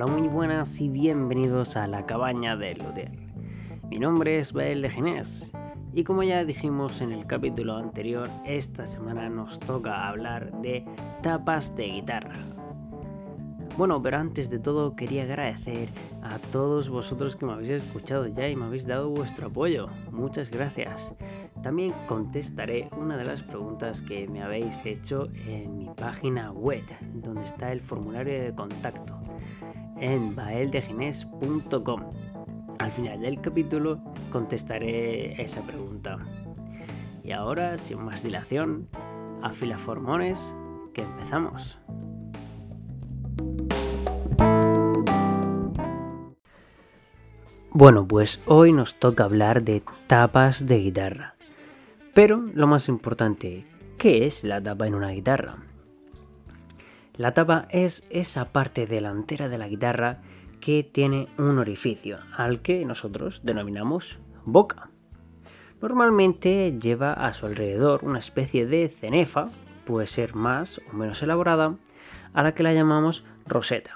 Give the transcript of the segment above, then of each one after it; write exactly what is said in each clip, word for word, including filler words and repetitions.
Hola, muy buenas y bienvenidos a la cabaña del luthier. Mi nombre es Bael de Ginés y como ya dijimos en el capítulo anterior, esta semana nos toca hablar de tapas de guitarra. Bueno, pero antes de todo quería agradecer a todos vosotros que me habéis escuchado ya y me habéis dado vuestro apoyo. Muchas gracias. También contestaré una de las preguntas que me habéis hecho en mi página web, donde está el formulario de contacto, en bael de ginés punto com. Al final del capítulo contestaré esa pregunta. Y ahora, sin más dilación, afila formones, que empezamos. Bueno, pues hoy nos toca hablar de tapas de guitarra. Pero lo más importante, ¿qué es la tapa en una guitarra? La tapa es esa parte delantera de la guitarra que tiene un orificio, al que nosotros denominamos boca. Normalmente lleva a su alrededor una especie de cenefa, puede ser más o menos elaborada, a la que la llamamos roseta.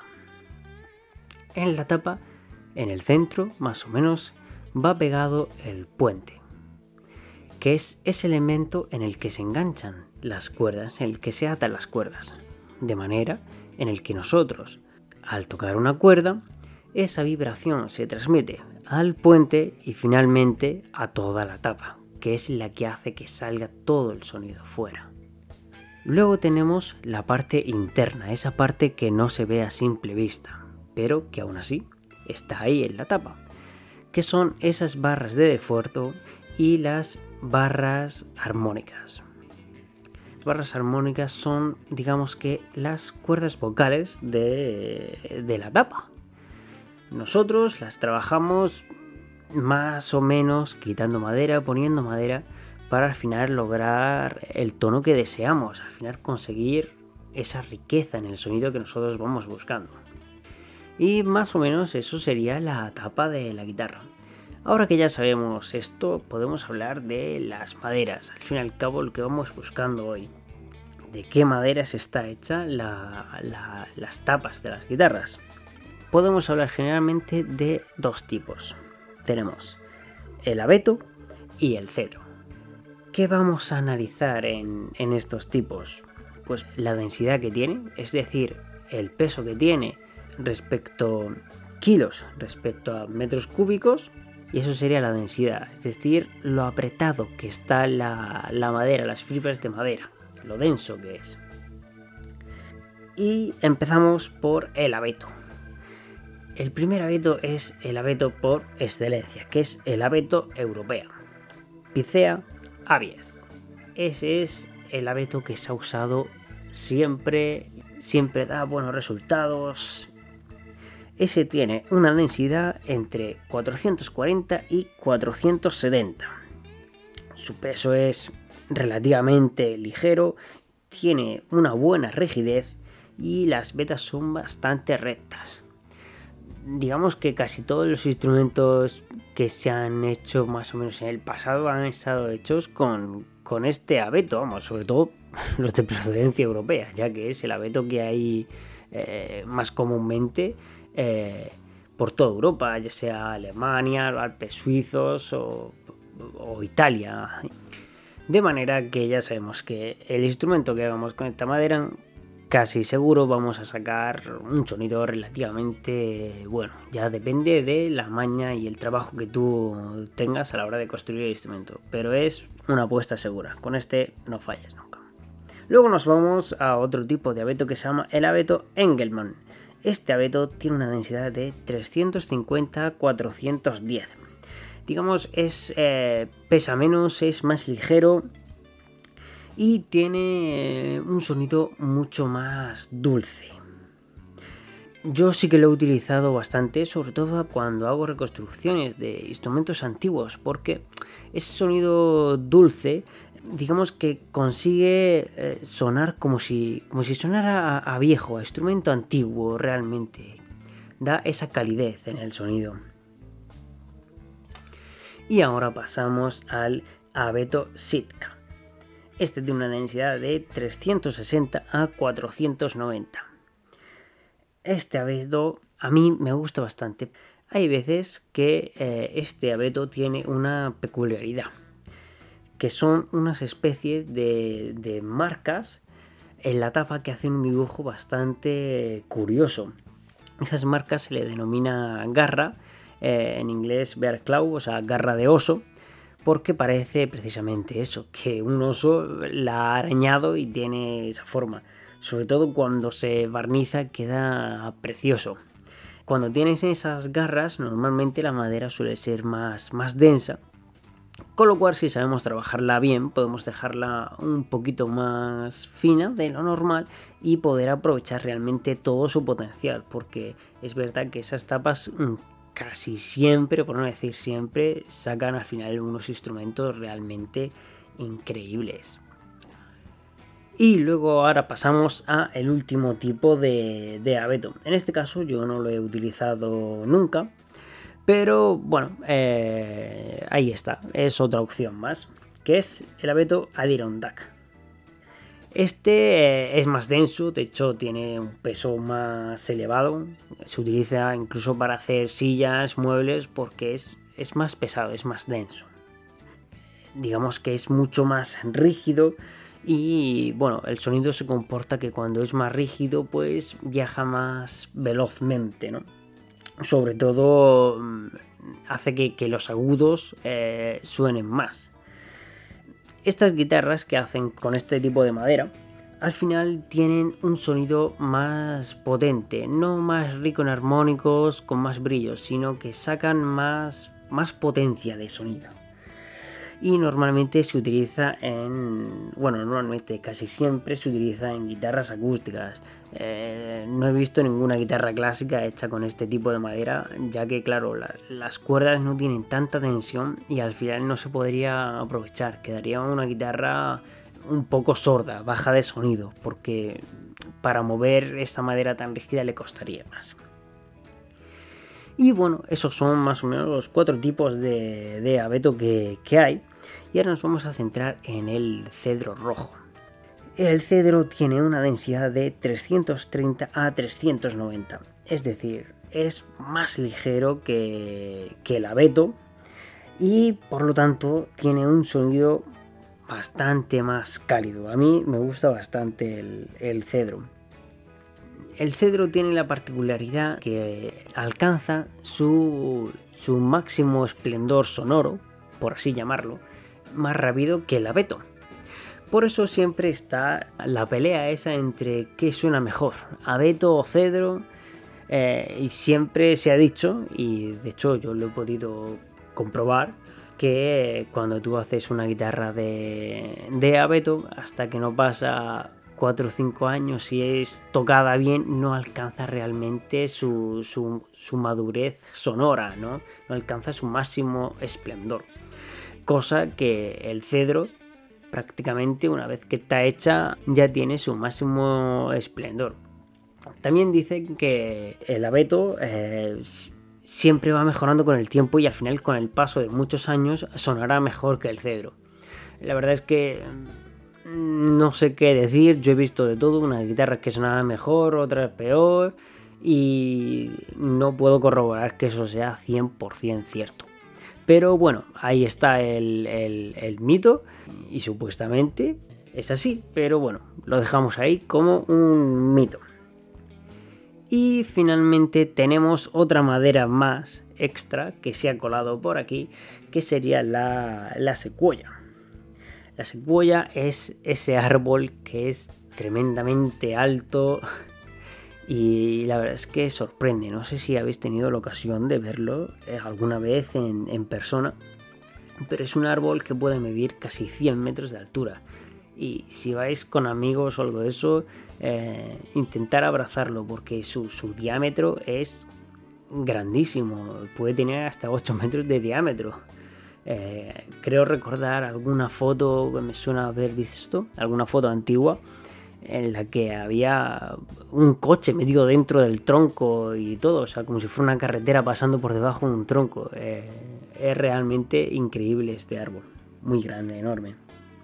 En la tapa, en el centro, más o menos, va pegado el puente, que es ese elemento en el que se enganchan las cuerdas, en el que se atan las cuerdas, de manera en el que nosotros, al tocar una cuerda, esa vibración se transmite al puente y finalmente a toda la tapa, que es la que hace que salga todo el sonido fuera. Luego tenemos la parte interna, esa parte que no se ve a simple vista, pero que aún así está ahí en la tapa, que son esas barras de refuerzo y las barras armónicas. Las barras armónicas son, digamos que, las cuerdas vocales de, de la tapa. Nosotros las trabajamos más o menos quitando madera, poniendo madera, para al final lograr el tono que deseamos, al final conseguir esa riqueza en el sonido que nosotros vamos buscando. Y más o menos eso sería la tapa de la guitarra. Ahora que ya sabemos esto, podemos hablar de las maderas. Al fin y al cabo, lo que vamos buscando hoy. ¿De qué maderas está hecha la, la, las tapas de las guitarras? Podemos hablar generalmente de dos tipos. Tenemos el abeto y el cedro. ¿Qué vamos a analizar en, en estos tipos? Pues la densidad que tiene, es decir, el peso que tiene respecto a kilos, respecto a metros cúbicos, y eso sería la densidad, es decir, lo apretado que está la, la madera, las fibras de madera, lo denso que es. Y empezamos por el abeto. El primer abeto es el abeto por excelencia, que es el abeto europeo, Picea abies. Ese es el abeto que se ha usado siempre, siempre da buenos resultados. Ese tiene una densidad entre cuatrocientos cuarenta y cuatrocientos setenta. Su peso es relativamente ligero, tiene una buena rigidez y las vetas son bastante rectas. Digamos que casi todos los instrumentos que se han hecho más o menos en el pasado han estado hechos con, con este abeto, vamos, sobre todo los de procedencia europea, ya que es el abeto que hay eh, más comúnmente Eh, por toda Europa, ya sea Alemania, los Alpes suizos o, o Italia. De manera que ya sabemos que el instrumento que hagamos con esta madera, casi seguro vamos a sacar un sonido relativamente bueno. Ya depende de la maña y el trabajo que tú tengas a la hora de construir el instrumento, pero es una apuesta segura. Con este no fallas nunca. Luego nos vamos a otro tipo de abeto que se llama el abeto Engelmann. Este abeto tiene una densidad de trescientos cincuenta a cuatrocientos diez. Digamos, es eh, pesa menos, es más ligero y tiene eh, un sonido mucho más dulce. Yo sí que lo he utilizado bastante, sobre todo cuando hago reconstrucciones de instrumentos antiguos, porque ese sonido dulce, digamos que consigue eh, sonar como si, como si sonara a, a viejo, a instrumento antiguo realmente. Da esa calidez en el sonido. Y ahora pasamos al abeto Sitka. Este tiene una densidad de trescientos sesenta a cuatrocientos noventa. este abeto a mí me gusta bastante. Hay veces que eh, este abeto tiene una peculiaridad, que son unas especies de, de marcas en la tapa que hacen un dibujo bastante curioso. Esas marcas se le denomina garra, eh, en inglés bear claw, o sea, garra de oso, porque parece precisamente eso, que un oso la ha arañado y tiene esa forma. Sobre todo cuando se barniza queda precioso. Cuando tienes esas garras, normalmente la madera suele ser más, más densa, con lo cual si sabemos trabajarla bien, podemos dejarla un poquito más fina de lo normal y poder aprovechar realmente todo su potencial, porque es verdad que esas tapas casi siempre, por no decir siempre, sacan al final unos instrumentos realmente increíbles. Y luego ahora pasamos a el último tipo de, de abeto. En este caso yo no lo he utilizado nunca, pero bueno, eh, ahí está, es otra opción más, que es el abeto Adirondack. Este eh, es más denso, de hecho tiene un peso más elevado, se utiliza incluso para hacer sillas, muebles, porque es, es más pesado, es más denso. Digamos que es mucho más rígido y bueno, el sonido se comporta que cuando es más rígido pues viaja más velozmente, ¿no? Sobre todo hace que, que los agudos eh, suenen más. Estas guitarras que hacen con este tipo de madera al final tienen un sonido más potente, no más rico en armónicos con más brillos, sino que sacan más, más potencia de sonido. Y normalmente se utiliza en, bueno, normalmente casi siempre se utiliza en guitarras acústicas. Eh, no he visto ninguna guitarra clásica hecha con este tipo de madera, ya que claro, la, las cuerdas no tienen tanta tensión y al final no se podría aprovechar, quedaría una guitarra un poco sorda, baja de sonido, porque para mover esta madera tan rígida le costaría más. Y bueno, esos son más o menos los cuatro tipos de, de abeto que, que hay. Y ahora nos vamos a centrar en el cedro rojo. El cedro tiene una densidad de trescientos treinta a trescientos noventa, es decir, es más ligero que, que el abeto y por lo tanto tiene un sonido bastante más cálido. A mí me gusta bastante el, el cedro. El cedro tiene la particularidad que alcanza su, su máximo esplendor sonoro, por así llamarlo, más rápido que el abeto. Por eso siempre está la pelea esa entre qué suena mejor, abeto o cedro, eh, y siempre se ha dicho, y de hecho yo lo he podido comprobar, que cuando tú haces una guitarra de, de abeto, hasta que no pasa cuatro o cinco años, si es tocada bien, no alcanza realmente su, su, su madurez sonora, ¿no? No alcanza su máximo esplendor. Cosa que el cedro, prácticamente una vez que está hecha, ya tiene su máximo esplendor. También dicen que el abeto eh, siempre va mejorando con el tiempo y al final, con el paso de muchos años, sonará mejor que el cedro. La verdad es que no sé qué decir, yo he visto de todo, unas guitarras que sonaban mejor, otras peor, y no puedo corroborar que eso sea cien por ciento cierto. Pero bueno, ahí está el, el, el mito y supuestamente es así, pero bueno, lo dejamos ahí como un mito. Y finalmente tenemos otra madera más extra que se ha colado por aquí, que sería la, la secuoya. La secuoya es ese árbol que es tremendamente alto y la verdad es que sorprende. No sé si habéis tenido la ocasión de verlo eh, alguna vez en, en persona, pero es un árbol que puede medir casi cien metros de altura. Y si vais con amigos o algo de eso, eh, intentar abrazarlo porque su, su diámetro es grandísimo. Puede tener hasta ocho metros de diámetro. Eh, creo recordar alguna foto que me suena haber visto, alguna foto antigua en la que había un coche metido dentro del tronco y todo, o sea, como si fuera una carretera pasando por debajo de un tronco. Eh, es realmente increíble este árbol, muy grande, enorme.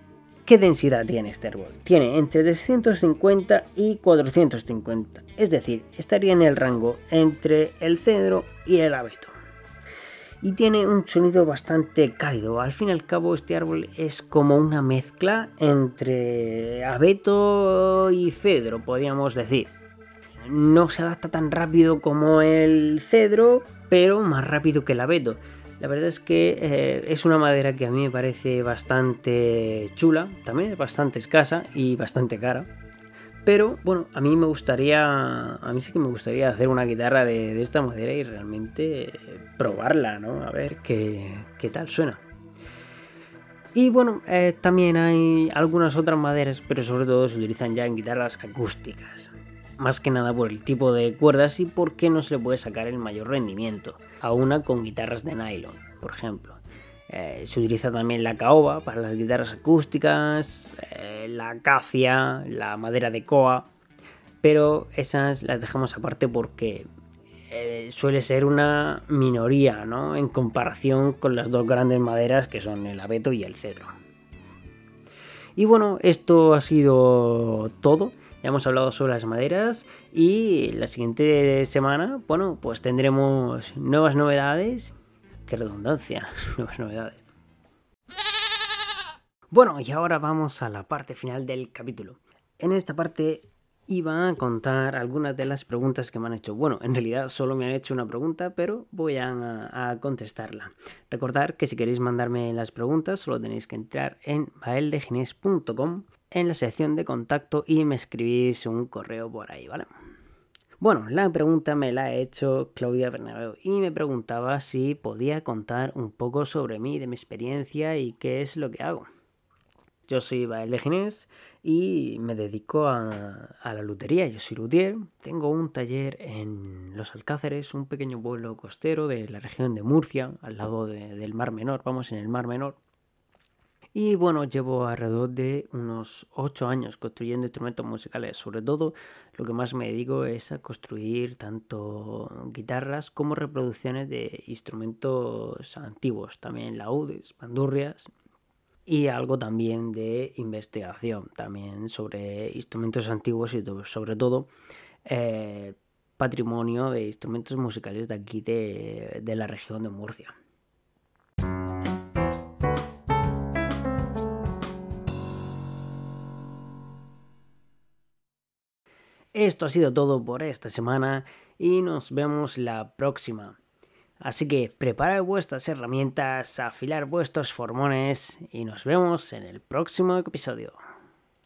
¿Qué densidad tiene este árbol? Tiene entre trescientos cincuenta y cuatrocientos cincuenta, es decir, estaría en el rango entre el cedro y el abeto. Y tiene un sonido bastante cálido. Al fin y al cabo, este árbol es como una mezcla entre abeto y cedro, podríamos decir. No se adapta tan rápido como el cedro, pero más rápido que el abeto. La verdad es que eh, es una madera que a mí me parece bastante chula, también es bastante escasa y bastante cara. Pero bueno, a mí me gustaría, a mí sí que me gustaría hacer una guitarra de, de esta madera y realmente probarla, ¿no? A ver qué, qué tal suena. Y bueno, eh, también hay algunas otras maderas, pero sobre todo se utilizan ya en guitarras acústicas. Más que nada por el tipo de cuerdas y porque no se le puede sacar el mayor rendimiento a una con guitarras de nylon, por ejemplo. Eh, se utiliza también la caoba para las guitarras acústicas, eh, la acacia, la madera de koa, pero esas las dejamos aparte porque eh, suele ser una minoría, ¿no? En comparación con las dos grandes maderas que son el abeto y el cedro. Y bueno, esto ha sido todo. Ya hemos hablado sobre las maderas y la siguiente semana, bueno, pues tendremos nuevas novedades. ¡Qué redundancia! Nuevas novedades. Bueno, y ahora vamos a la parte final del capítulo. En esta parte iba a contar algunas de las preguntas que me han hecho. Bueno, en realidad solo me han hecho una pregunta, pero voy a, a contestarla. Recordad que si queréis mandarme las preguntas, solo tenéis que entrar en baeldegines punto com en la sección de contacto y me escribís un correo por ahí, ¿vale? Bueno, la pregunta me la ha hecho Claudia Bernabeu y me preguntaba si podía contar un poco sobre mí, de mi experiencia y qué es lo que hago. Yo soy Baeldegines y me dedico a, a la lutería. Yo soy luthier. Tengo un taller en Los Alcázares, un pequeño pueblo costero de la región de Murcia, al lado de, del Mar Menor. Vamos, en el Mar Menor. Y bueno, llevo alrededor de unos ocho años construyendo instrumentos musicales. Sobre todo, lo que más me dedico es a construir tanto guitarras como reproducciones de instrumentos antiguos. También laúdes, bandurrias. Y algo también de investigación, también sobre instrumentos antiguos y sobre todo eh, patrimonio de instrumentos musicales de aquí de, de la región de Murcia. Esto ha sido todo por esta semana y nos vemos la próxima. Así que preparad vuestras herramientas, afilar vuestros formones y nos vemos en el próximo episodio.